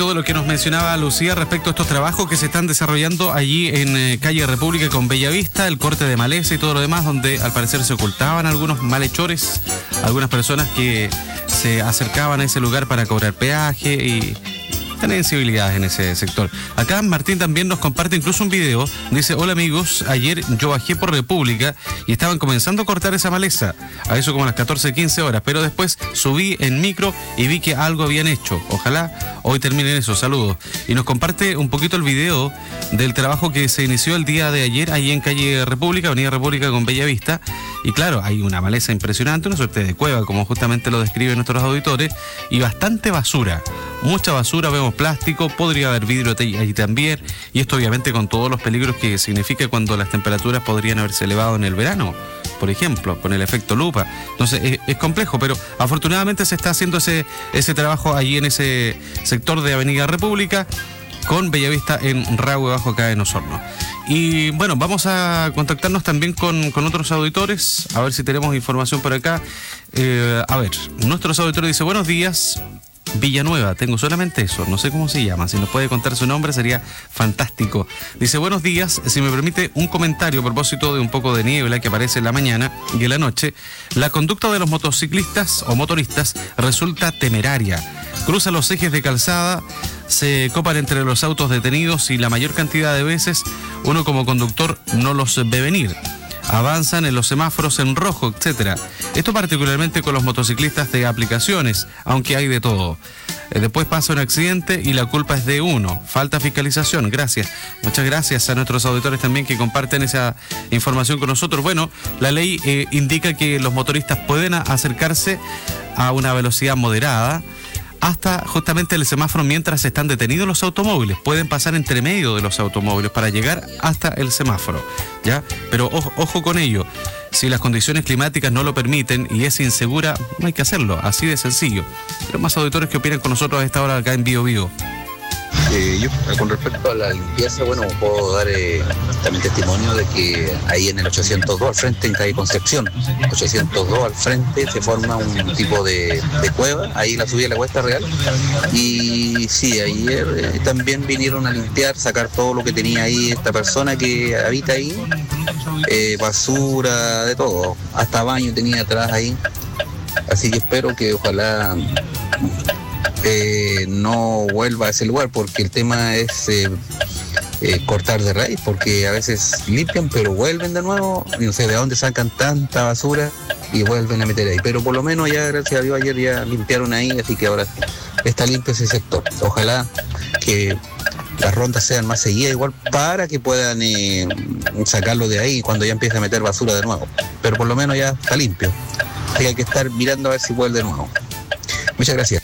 propósito de lo que nos mencionaba Lucía respecto a estos trabajos que se están desarrollando allí en calle República con Bellavista, el corte de maleza y todo lo demás, donde al parecer se ocultaban algunos malhechores, algunas personas que se acercaban a ese lugar para cobrar peaje y tener incivilidades en ese sector. Acá Martín también nos comparte incluso un video. Dice: hola amigos, ayer yo bajé por República y estaban comenzando a cortar esa maleza, a eso como a las 14:15 horas, pero después subí en micro y vi que algo habían hecho. Ojalá hoy terminen eso. Saludos. Y nos comparte un poquito el video del trabajo que se inició el día de ayer ahí en calle República, avenida República con Bellavista. Y claro, hay una maleza impresionante, una suerte de cueva, como justamente lo describen nuestros auditores, y bastante basura. Mucha basura, vemos plástico, podría haber vidrio ahí también, y esto obviamente con todos los peligros que significa cuando las temperaturas podrían haberse elevado en el verano, por ejemplo, con el efecto lupa. Entonces es complejo, pero afortunadamente se está haciendo ese trabajo allí en ese sector de Avenida República con Bellavista en Rahue Bajo, acá en Osorno. Y bueno, vamos a contactarnos también con otros auditores, a ver si tenemos información por acá. A ver, nuestros auditores dice: buenos días, Villanueva, tengo solamente eso, no sé cómo se llama, si nos puede contar su nombre sería fantástico. Dice: buenos días, si me permite un comentario a propósito de un poco de niebla que aparece en la mañana y en la noche. La conducta de los motociclistas o motoristas resulta temeraria. Cruzan los ejes de calzada, se copan entre los autos detenidos y la mayor cantidad de veces uno como conductor no los ve venir. Avanzan en los semáforos en rojo, etcétera. Esto particularmente con los motociclistas de aplicaciones, aunque hay de todo. Después pasa un accidente y la culpa es de uno. Falta fiscalización. Gracias. Muchas gracias a nuestros auditores también que comparten esa información con nosotros. Bueno, la ley indica que los motoristas pueden acercarse a una velocidad moderada hasta justamente el semáforo mientras están detenidos los automóviles. Pueden pasar entre medio de los automóviles para llegar hasta el semáforo, ¿ya? Pero ojo con ello. Si las condiciones climáticas no lo permiten y es insegura, no hay que hacerlo, así de sencillo. Pero más auditores que opinan con nosotros a esta hora acá en Bio Bio. Yo, con respecto a la limpieza, bueno, puedo dar también testimonio de que ahí en el 802 al frente, en calle Concepción, 802 al frente, se forma un tipo de cueva, ahí la subida de la Cuesta Real. Y sí, ayer también vinieron a limpiar, sacar todo lo que tenía ahí esta persona que habita ahí, basura, de todo, hasta baño tenía atrás ahí. Así que espero que ojalá no vuelva a ese lugar, porque el tema es cortar de raíz, porque a veces limpian pero vuelven de nuevo, no sé de dónde sacan tanta basura y vuelven a meter ahí, pero por lo menos ya, gracias a Dios, ayer ya limpiaron ahí, así que ahora está limpio ese sector. Ojalá que las rondas sean más seguidas igual para que puedan sacarlo de ahí cuando ya empiece a meter basura de nuevo, pero por lo menos ya está limpio, así que hay que estar mirando a ver si vuelve de nuevo. Muchas gracias.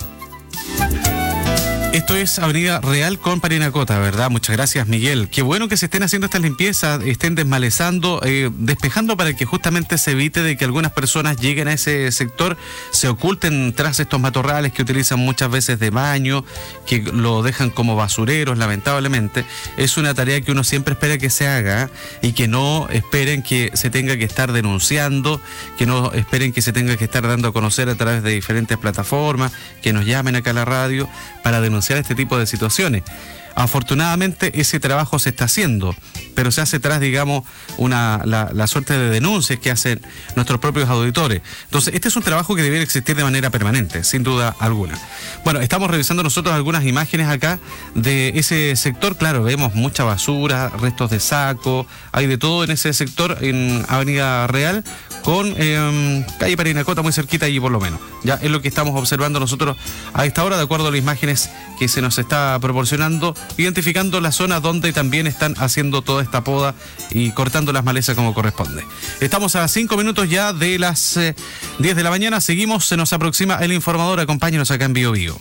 Esto es Avenida Real con Parinacota, ¿verdad? Muchas gracias, Miguel. Qué bueno que se estén haciendo estas limpiezas, estén desmalezando, despejando para que justamente se evite de que algunas personas lleguen a ese sector, se oculten tras estos matorrales que utilizan muchas veces de baño, que lo dejan como basureros, lamentablemente. Es una tarea que uno siempre espera que se haga y que no esperen que se tenga que estar denunciando, que no esperen que se tenga que estar dando a conocer a través de diferentes plataformas, que nos llamen acá a la radio para denunciar este tipo de situaciones. Afortunadamente ese trabajo se está haciendo, pero se hace tras, digamos, la suerte de denuncias que hacen nuestros propios auditores. Entonces, este es un trabajo que debiera existir de manera permanente, sin duda alguna. Bueno, estamos revisando nosotros algunas imágenes acá de ese sector. Claro, vemos mucha basura, restos de saco, hay de todo en ese sector, en Avenida Real, con calle Parinacota, muy cerquita allí por lo menos. Ya es lo que estamos observando nosotros a esta hora, de acuerdo a las imágenes que se nos está proporcionando, identificando la zona donde también están haciendo toda esta poda y cortando las malezas como corresponde. Estamos a 5 minutos ya de las 10 de la mañana. Seguimos, se nos aproxima el informador. Acompáñenos acá en Bio Bio.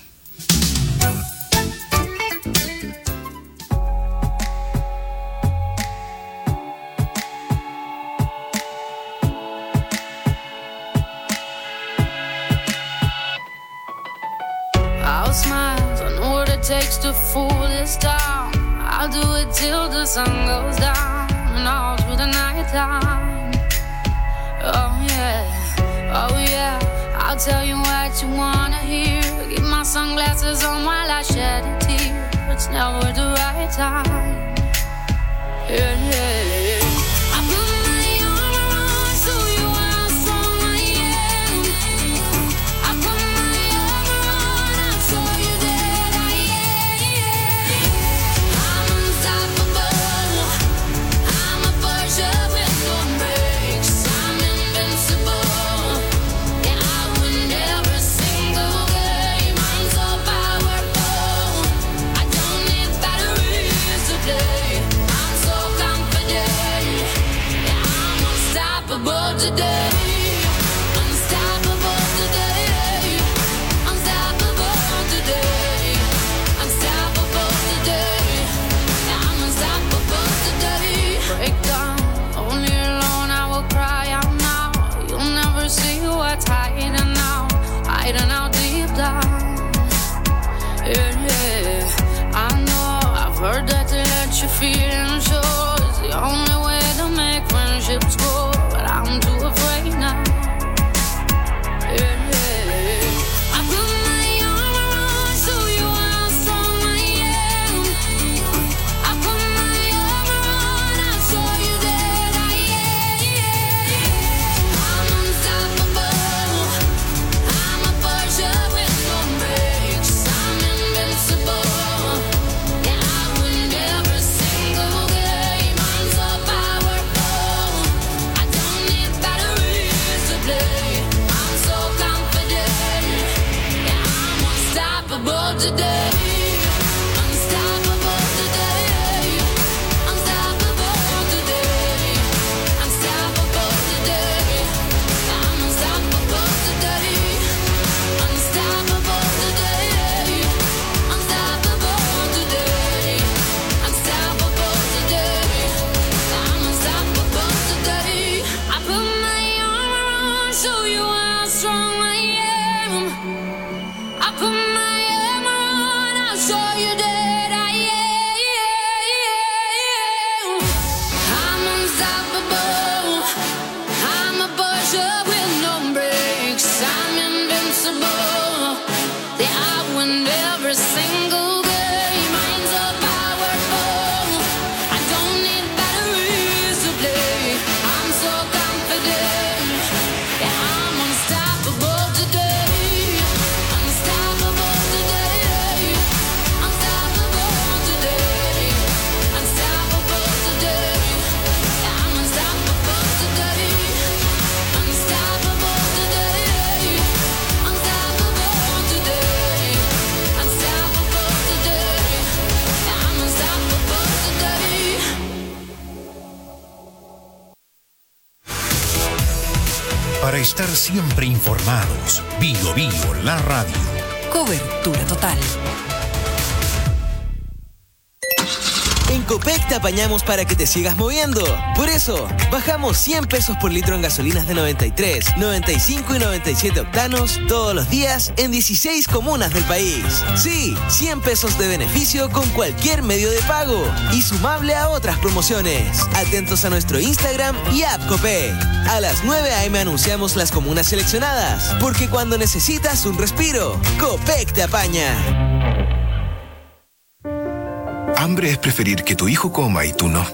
Takes to fool this town. I'll do it till the sun goes down and all through the night time. Oh yeah, I'll tell you what you wanna hear. Keep my sunglasses on while I shed a tear. It's never the right time. Yeah, yeah, yeah. I put my armor on, show you how strong I am. I put my armor on, I'll show you that I am. I'm unstoppable. I'm a Porsche with no brakes. I'm invincible. Yeah, I win every single game. I'm so powerful. I don't need batteries to play. I'm so confident. Yeah, I'm unstoppable today. Unstoppable today. Unstoppable today. Unstoppable today. Yeah, I'm unstoppable today. Break down, only alone I will cry out now. You'll never see what's hiding out deep down. Yeah, yeah. I know I've heard that to let your feelings show is the only way to make friendships grow, but I'm too afraid now. Yeah, yeah. I put my armor on, show you how strong I am. I put my armor on, I'll show you that I am. I'm unstoppable. I'm a Porsche with no brakes. I'm invincible. Yeah, I win every single game. I'm so powerful. I don't need batteries to play. I'm so confident. Yeah, I'm unstoppable today. Unstoppable today. Unstoppable today. Unstoppable today. I'm unstoppable today. Unstoppable today. Unstoppable today. Unstoppable today. I'm unstoppable today. I put my armor on, show you how strong I am. I put my armor on, I'll show you that I am. I'm unstoppable. I'm a Porsche with no brakes. I'm invincible. Yeah, I win every single game. I'm so powerful. I don't need batteries to play. I'm so confident. Yeah, I'm unstoppable today. Unstoppable today. Unstoppable today. Unstoppable today. Yeah, I'm unstoppable today. Unstoppable today. Unstoppable today. Unstoppable today. Yeah, I'm unstoppable today. Para estar siempre informados, Bio Bio, la radio. Cobertura total. En Copec te apañamos para que te sigas moviendo. Por eso, bajamos 100 pesos por litro en gasolinas de 93, 95 y 97 octanos todos los días en 16 comunas del país. Sí, 100 pesos de beneficio con cualquier medio de pago y sumable a otras promociones. Atentos a nuestro Instagram y app Copec. A las 9 a.m. anunciamos las comunas seleccionadas, porque cuando necesitas un respiro, Copec te apaña. Hambre es preferir que tu hijo coma y tú no.